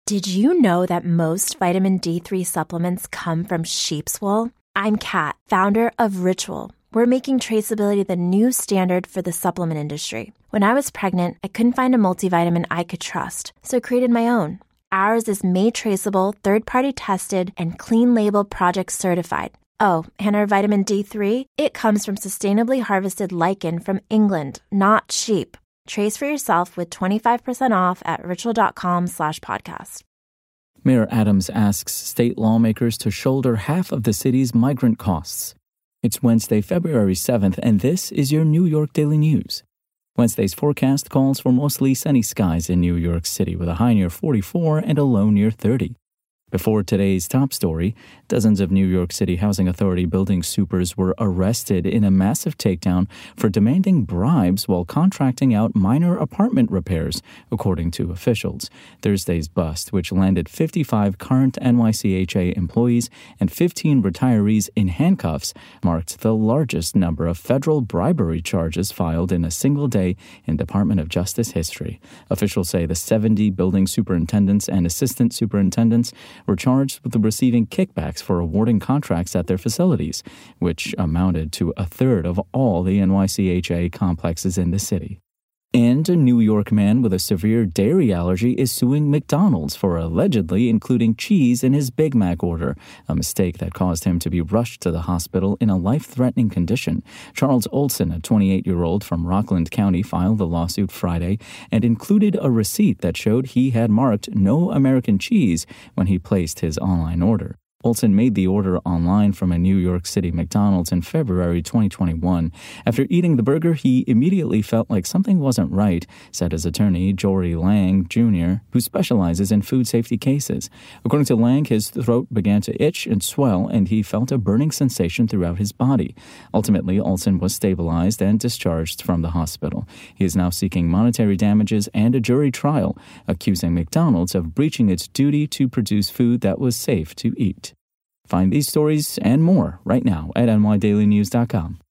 Did you know that most vitamin D3 supplements come from sheep's wool? I'm Kat, founder of Ritual. We're making traceability the new standard for the supplement industry. When I was pregnant, I couldn't find a multivitamin I could trust, so I created my own. Ours is made traceable, third-party tested, and clean label project certified. Oh, and our vitamin D3? It comes from sustainably harvested lichen from England, not sheep. Trace for yourself with 25% off at ritual.com/podcast. Mayor Adams asks state lawmakers to shoulder half of the city's migrant costs. It's Wednesday, February 7th, and this is your New York Daily News. Wednesday's forecast calls for mostly sunny skies in New York City with a high near 44 and a low near 30. Before today's top story, dozens of New York City Housing Authority building supers were arrested in a massive takedown for demanding bribes while contracting out minor apartment repairs, according to officials. Thursday's bust, which landed 55 current NYCHA employees and 15 retirees in handcuffs, marked the largest number of federal bribery charges filed in a single day in Department of Justice history. Officials say the 70 building superintendents and assistant superintendents were charged with receiving kickbacks for awarding contracts at their facilities, which amounted to a third of all the NYCHA complexes in the city. And a New York man with a severe dairy allergy is suing McDonald's for allegedly including cheese in his Big Mac order, a mistake that caused him to be rushed to the hospital in a life-threatening condition. Charles Olson, a 28-year-old from Rockland County, filed the lawsuit Friday and included a receipt that showed he had marked "No American Cheese" when he placed his online order. Olson made the order online from a New York City McDonald's in February 2021. After eating the burger, he immediately felt like something wasn't right, said his attorney, Jory Lang, Jr., who specializes in food safety cases. According to Lang, his throat began to itch and swell, and he felt a burning sensation throughout his body. Ultimately, Olson was stabilized and discharged from the hospital. He is now seeking monetary damages and a jury trial, accusing McDonald's of breaching its duty to produce food that was safe to eat. Find these stories and more right now at nydailynews.com.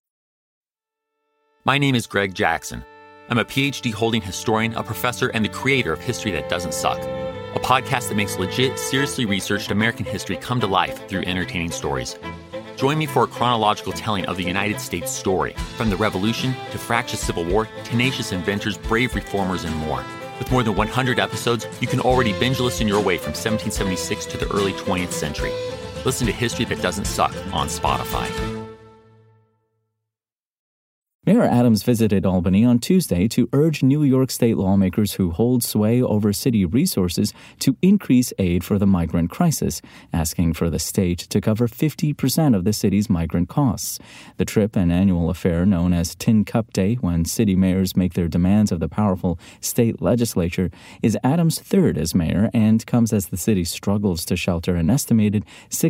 My name is Greg Jackson. I'm a PhD-holding historian, a professor, and the creator of History That Doesn't Suck, a podcast that makes legit, seriously researched American history come to life through entertaining stories. Join me for a chronological telling of the United States story, from the Revolution to fractious Civil War, tenacious inventors, brave reformers, and more. With more than 100 episodes, you can already binge listen your way from 1776 to the early 20th century. Listen to History That Doesn't Suck on Spotify. Mayor Adams visited Albany on Tuesday to urge New York state lawmakers who hold sway over city resources to increase aid for the migrant crisis, asking for the state to cover 50% of the city's migrant costs. The trip, an annual affair known as Tin Cup Day, when city mayors make their demands of the powerful state legislature, is Adams' third as mayor and comes as the city struggles to shelter an estimated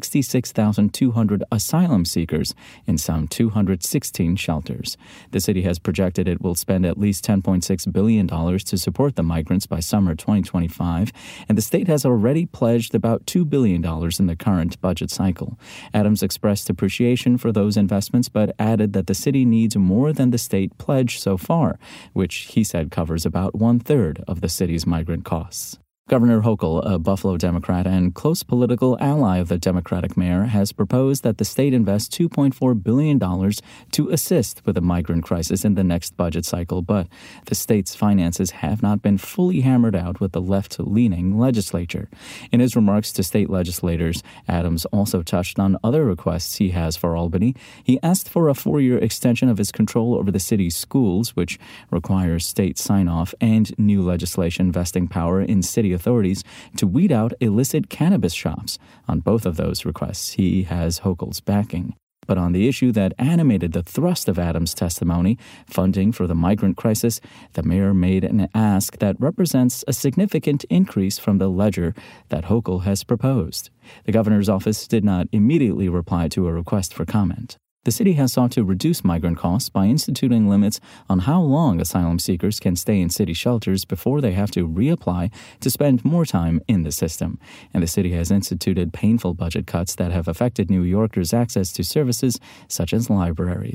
66,200 asylum seekers in some 216 shelters. The city has projected it will spend at least $10.6 billion to support the migrants by summer 2025, and the state has already pledged about $2 billion in the current budget cycle. Adams expressed appreciation for those investments, but added that the city needs more than the state pledge so far, which he said covers about one-third of the city's migrant costs. Governor Hochul, a Buffalo Democrat and close political ally of the Democratic mayor, has proposed that the state invest $2.4 billion to assist with the migrant crisis in the next budget cycle, but the state's finances have not been fully hammered out with the left-leaning legislature. In his remarks to state legislators, Adams also touched on other requests he has for Albany. He asked for a 4-year extension of his control over the city's schools, which requires state sign-off, and new legislation vesting power in city authorities to weed out illicit cannabis shops. On both of those requests, he has Hochul's backing. But on the issue that animated the thrust of Adams' testimony, funding for the migrant crisis, the mayor made an ask that represents a significant increase from the ledger that Hochul has proposed. The governor's office did not immediately reply to a request for comment. The city has sought to reduce migrant costs by instituting limits on how long asylum seekers can stay in city shelters before they have to reapply to spend more time in the system. And the city has instituted painful budget cuts that have affected New Yorkers' access to services such as libraries.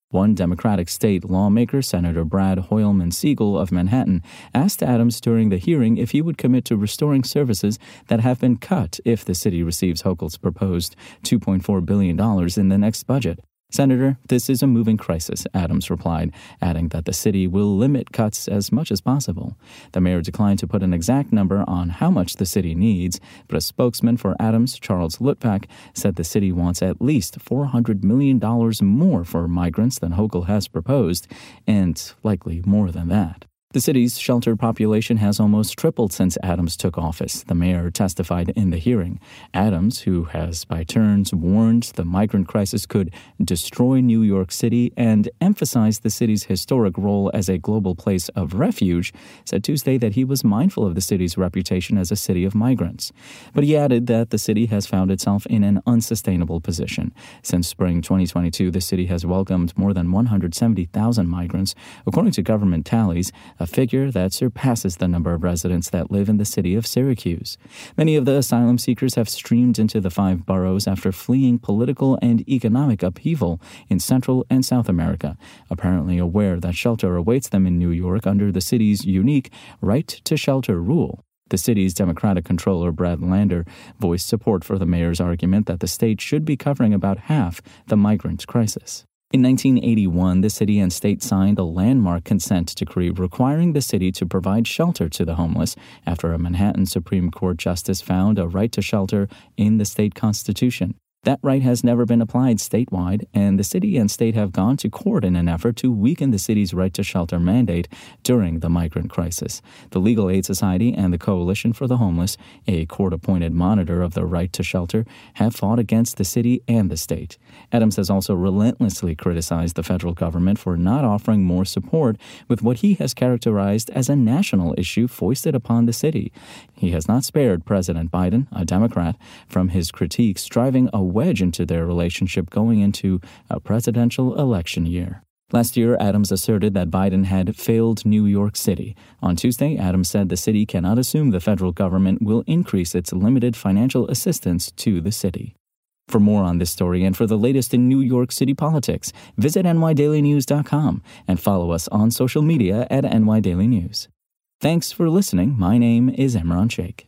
One Democratic state lawmaker, Senator Brad Hoylman-Siegel of Manhattan, asked Adams during the hearing if he would commit to restoring services that have been cut if the city receives Hochul's proposed $2.4 billion in the next budget. "Senator, this is a moving crisis," Adams replied, adding that the city will limit cuts as much as possible. The mayor declined to put an exact number on how much the city needs, but a spokesman for Adams, Charles Lutpak, said the city wants at least $400 million more for migrants than Hochul has proposed, and likely more than that. The city's shelter population has almost tripled since Adams took office, the mayor testified in the hearing. Adams, who has by turns warned the migrant crisis could destroy New York City and emphasized the city's historic role as a global place of refuge, said Tuesday that he was mindful of the city's reputation as a city of migrants. But he added that the city has found itself in an unsustainable position. Since spring 2022, the city has welcomed more than 170,000 migrants, according to government tallies, a figure that surpasses the number of residents that live in the city of Syracuse. Many of the asylum seekers have streamed into the 5 boroughs after fleeing political and economic upheaval in Central and South America, apparently aware that shelter awaits them in New York under the city's unique right to shelter rule. The city's Democratic controller, Brad Lander, voiced support for the mayor's argument that the state should be covering about half the migrant crisis. In 1981, the city and state signed a landmark consent decree requiring the city to provide shelter to the homeless after a Manhattan Supreme Court justice found a right to shelter in the state constitution. That right has never been applied statewide, and the city and state have gone to court in an effort to weaken the city's right to shelter mandate during the migrant crisis. The Legal Aid Society and the Coalition for the Homeless, a court-appointed monitor of the right to shelter, have fought against the city and the state. Adams has also relentlessly criticized the federal government for not offering more support with what he has characterized as a national issue foisted upon the city. He has not spared President Biden, a Democrat, from his critiques, driving a wedge into their relationship going into a presidential election year. Last year, Adams asserted that Biden had failed New York City. On Tuesday, Adams said the city cannot assume the federal government will increase its limited financial assistance to the city. For more on this story and for the latest in New York City politics, visit nydailynews.com and follow us on social media at nydailynews. Thanks for listening. My name is Imran Sheikh.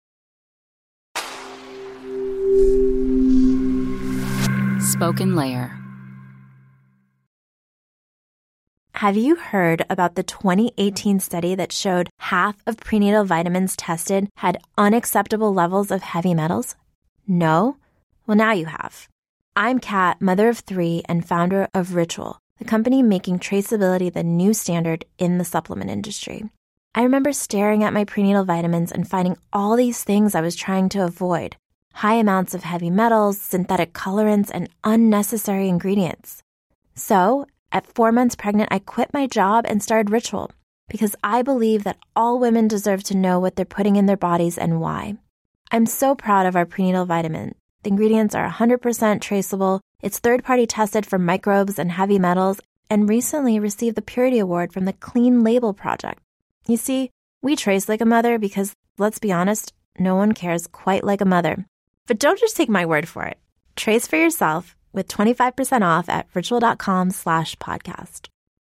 Spoken Layer. Have you heard about the 2018 study that showed half of prenatal vitamins tested had unacceptable levels of heavy metals? No? Well, now you have. I'm Kat, mother of 3 and founder of Ritual, the company making traceability the new standard in the supplement industry. I remember staring at my prenatal vitamins and finding all these things I was trying to avoid. High amounts of heavy metals, synthetic colorants, and unnecessary ingredients. So, at 4 months pregnant, I quit my job and started Ritual because I believe that all women deserve to know what they're putting in their bodies and why. I'm so proud of our prenatal vitamin. The ingredients are 100% traceable, it's third-party tested for microbes and heavy metals, and recently received the Purity Award from the Clean Label Project. You see, we trace like a mother because, let's be honest, no one cares quite like a mother. But don't just take my word for it. Trace for yourself with 25% off at ritual.com/podcast.